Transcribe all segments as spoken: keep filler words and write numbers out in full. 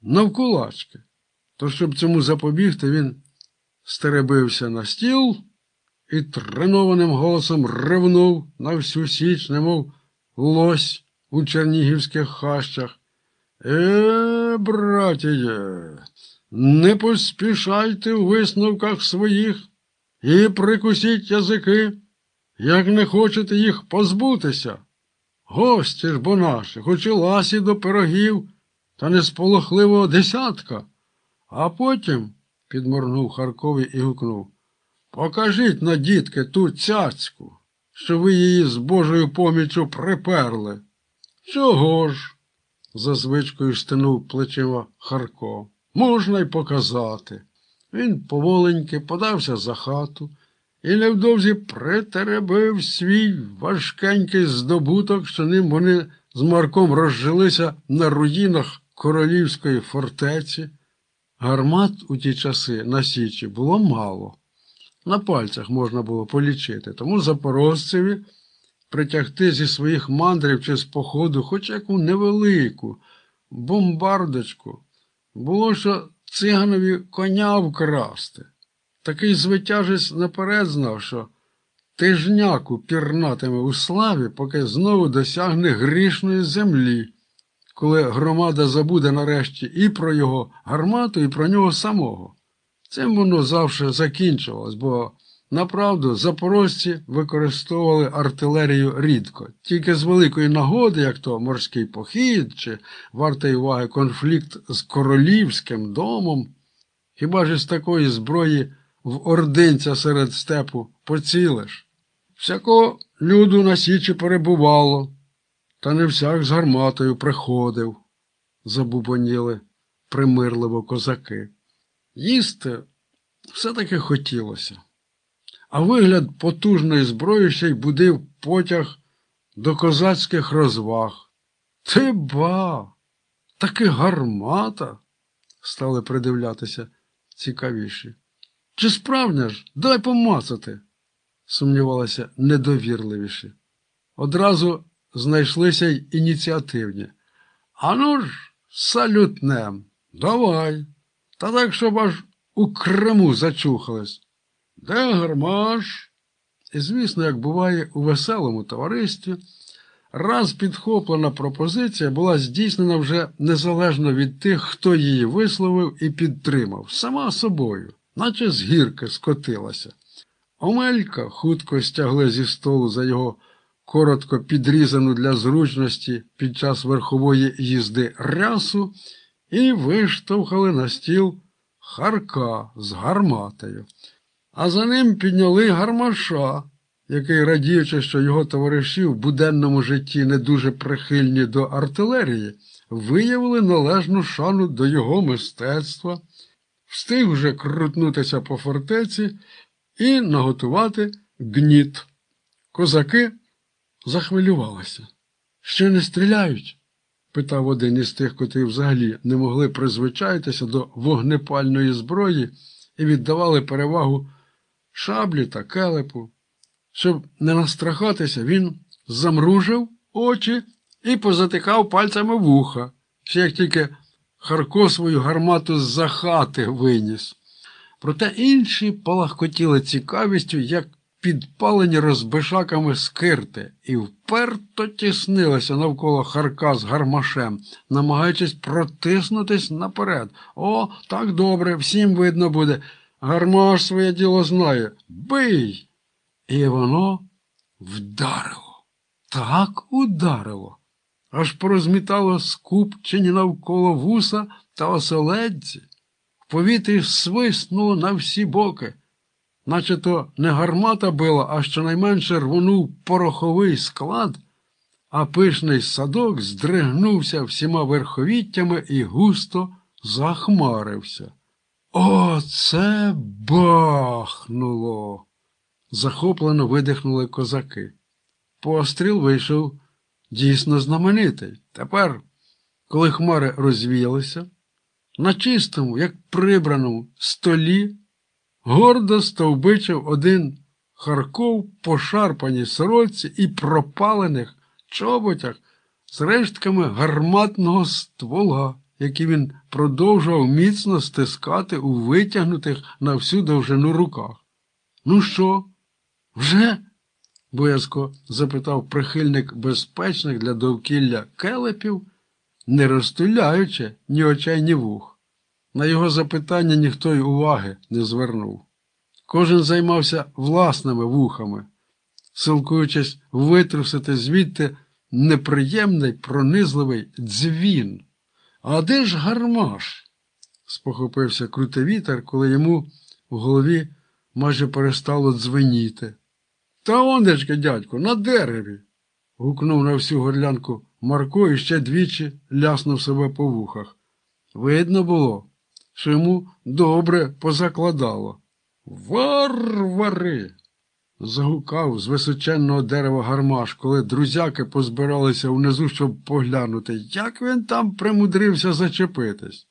навкулачки. То, щоб цьому запобігти, він стеребився на стіл і тренованим голосом ревнув на всю січ, немов лось у чернігівських хащах. Е, братіє, не поспішайте у висновках своїх і прикусіть язики, як не хочете їх позбутися. Гості ж бо наші, хоч і ласі до пирогів, та несполохливого десятка. А потім, підморгнув Харкові і гукнув, покажіть на, дітки, ту цяцьку, що ви її з Божою поміччю приперли. Чого ж? За звичкою стинув плечима Харко. Можна й показати. Він поволеньки подався за хату і невдовзі притеребив свій важкенький здобуток, що ним вони з Марком розжилися на руїнах королівської фортеці. Гармат у ті часи на Січі було мало. На пальцях можна було полічити, тому запорожцеві притягти зі своїх мандрів чи з походу хоч яку невелику бомбардочку було, що циганові коня вкрасти. Такий звитяжець наперед знав, що тижняку пірнатиме у славі, поки знову досягне грішної землі, коли громада забуде нарешті і про його гармату, і про нього самого. Цим воно завжди закінчувалось, бо, направду, запорожці використовували артилерію рідко. Тільки з великої нагоди, як то морський похід чи вартий уваги конфлікт з королівським домом, хіба ж із такої зброї в ординця серед степу поцілиш. Всякого люду на Січі перебувало, та не всяк з гарматою приходив, забубоніли примирливо козаки. Їсти все-таки хотілося, а вигляд потужної зброї ще й будив потяг до козацьких розваг. Ти ба! Таки гармата! Стали придивлятися цікавіші. Чи справжня ж? Дай помацати! Сумнівалися недовірливіші. Одразу знайшлися й ініціативні. Ану ж, салютнем, давай! Та так, щоб аж у Криму зачухались. Де гармаш? І, звісно, як буває у веселому товаристві, раз підхоплена пропозиція була здійснена вже незалежно від тих, хто її висловив і підтримав, сама собою, наче з гірки скотилася. Омелька хутко стягли зі столу за його коротко підрізану для зручності під час верхової їзди рясу і виштовхали на стіл Харка з гарматою. А за ним підняли гармаша, який, радіючи, що його товариші в буденному житті не дуже прихильні до артилерії, виявили належну шану до його мистецтва, встиг вже крутнутися по фортеці і наготувати гніт. Козаки захвилювалися. «Ще не стріляють?» – питав один із тих, котрі взагалі не могли призвичаїтися до вогнепальної зброї і віддавали перевагу шаблі та келепу. Щоб не настрахатися, він замружив очі і позатикав пальцями вуха, ще як тільки Харко свою гармату з-за хати виніс. Проте інші палахкотіли цікавістю, як підпалені розбишаками скирти, і вперто тіснилися навколо Харка з гармашем, намагаючись протиснутись наперед. О, так добре, всім видно буде. Гармаш своє діло знає. Бий! І воно вдарило. Так ударило. Аж порозмітало скупчені навколо вуса та оселедці. В повітрі свиснуло на всі боки. Наче то не гармата била, а щонайменше рвонув пороховий склад, а пишний садок здригнувся всіма верховіттями і густо захмарився. Оце бахнуло! Захоплено видихнули козаки. Постріл вийшов дійсно знаменитий. Тепер, коли хмари розвіялися, на чистому, як прибраному столі гордо стовбичив один Харко в пошарпаній сорочці і пропалених чоботях з рештками гарматного ствола, які він продовжував міцно стискати у витягнутих на всю довжину руках. «Ну що, вже?» – боязко запитав прихильник безпечних для довкілля келепів, не розтуляючи ні очей, ні вух. На його запитання ніхто й уваги не звернув. Кожен займався власними вухами, силкуючись витрусити звідти неприємний пронизливий дзвін. «А де ж Гармаш?» – спохопився Крутивітер, коли йому в голові майже перестало дзвеніти. «Та ондечки, дядько, на дереві!» – гукнув на всю горлянку Марко і ще двічі ляснув себе по вухах. Видно було, що йому добре позакладало. «Варвари!» – загукав з височенного дерева Гармаш, коли друзяки позбиралися внизу, щоб поглянути, як він там примудрився зачепитись.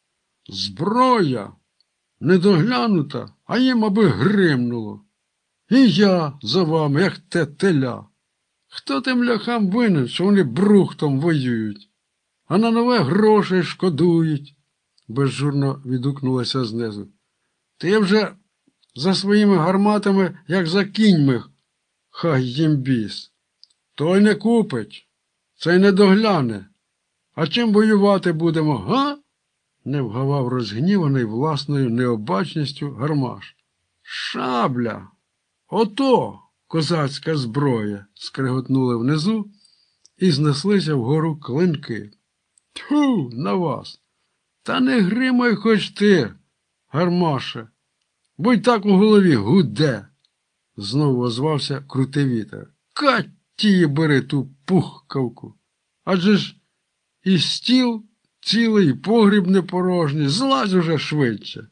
«Зброя! Недоглянута, а їм аби гримнуло. І я за вами, як те теля. Хто тим ляхам винен, що вони брухтом воюють? А на нове грошей шкодують?» Безжурно відгукнулася знизу. «Ти вже за своїми гарматами, як за кіньми, хай їм біс. Той не купить, цей не догляне. А чим воювати будемо, га?» Не вгавав розгніваний власною необачністю Гармаш. «Шабля! Ото козацька зброя!» – скриготнули внизу і знеслися вгору клинки. «Тьфу на вас! Та не гримай хоч ти, Гармаше, бо й так у голові гуде!» Знову озвався Крутивітер. «Катії бери ту пухкавку! Адже ж і стіл цілий, і погріб не порожній, злазь уже швидше!»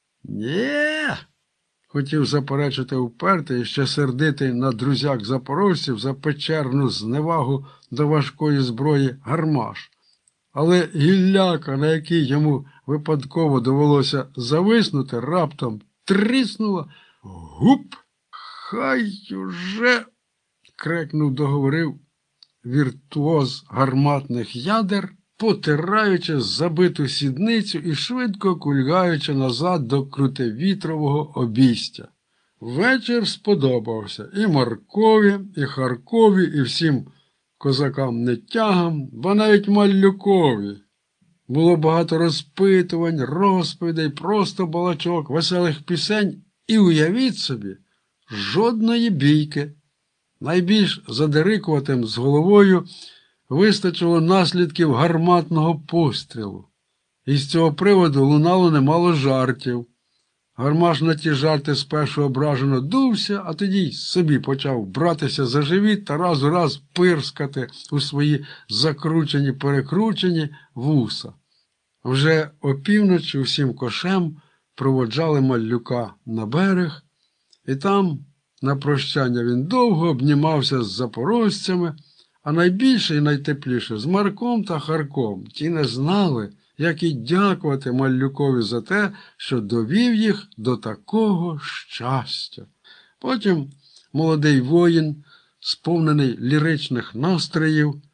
«Нє!» – хотів заперечити упертий і ще сердитий на друзяк запорожців за печерну зневагу до важкої зброї Гармаш. Але гілляка, на якій йому випадково довелося зависнути, раптом тріснула. «Гуп! Хай уже!» – крикнув, договорив віртуоз гарматних ядер, потираючи забиту сідницю і швидко кульгаючи назад до Крутивітрового обійстя. Вечір сподобався і Маркові, і Харкові, і всім козакам-нетягам, бо навіть Малюкові. Було багато розпитувань, розповідей, просто балачок, веселих пісень і, уявіть собі, жодної бійки. Найбільш задирикуватим з головою вистачило наслідків гарматного пострілу. І з цього приводу лунало немало жартів. Гармаш на ті жарти спершу ображено дувся, а тоді й собі почав братися за живіт та раз у раз пирскати у свої закручені-перекручені вуса. Вже опівночі усім кошем проводжали Малюка на берег, і там, на прощання, він довго обнімався з запорожцями, а найбільше і найтепліше з Марком та Харком. Ті не знали, як і дякувати Малюкові за те, що довів їх до такого щастя. Потім молодий воїн, сповнений ліричних настроїв,